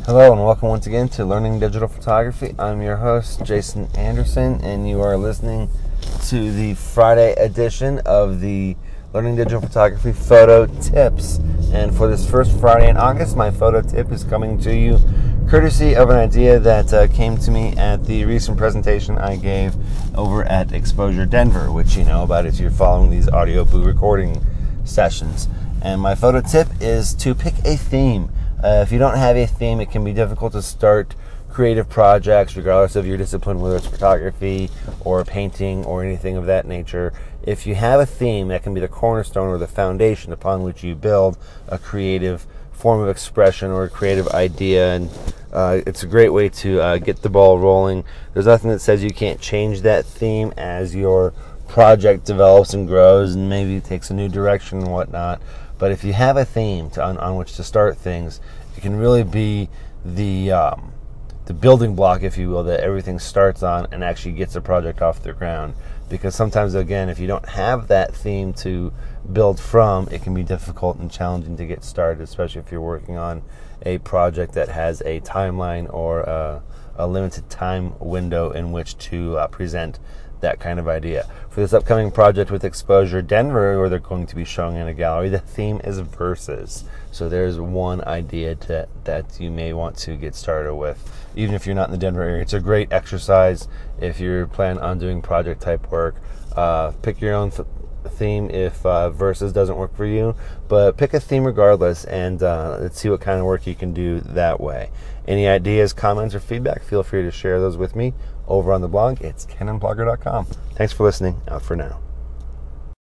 Hello and welcome once again to Learning Digital Photography. I'm your host, Jason Anderson, and you are listening to the Friday edition of the Learning Digital Photography Photo Tips. And for this first Friday in August, my photo tip is coming to you courtesy of an idea that came to me at the recent presentation I gave over at Exposure Denver, which you know about if you're following these audio boo recording sessions. And my photo tip is to pick a theme. If you don't have a theme, it can be difficult to start creative projects, regardless of your discipline, whether it's photography or painting or anything of that nature. If you have a theme, that can be the cornerstone or the foundation upon which you build a creative form of expression or a creative idea, and it's a great way to get the ball rolling. There's nothing that says you can't change that theme as your project develops and grows and maybe takes a new direction and whatnot. But if you have a theme on which to start things, it can really be the building block, if you will, that everything starts on and actually gets the project off the ground. Because sometimes, again, if you don't have that theme to build from, it can be difficult and challenging to get started, especially if you're working on a project that has a timeline or a limited time window in which to present that kind of idea. For this upcoming project with Exposure Denver, where they're going to be showing in a gallery, the theme is verses. So there's one idea that you may want to get started with, even if you're not in the Denver area. It's a great exercise if you're planning on doing project type work. Pick your own theme if verses doesn't work for you, but pick a theme regardless, and let's see what kind of work you can do that way. Any ideas, comments, or feedback, feel free to share those with me over on the blog. It's canonblogger.com. Thanks for listening. Out for now.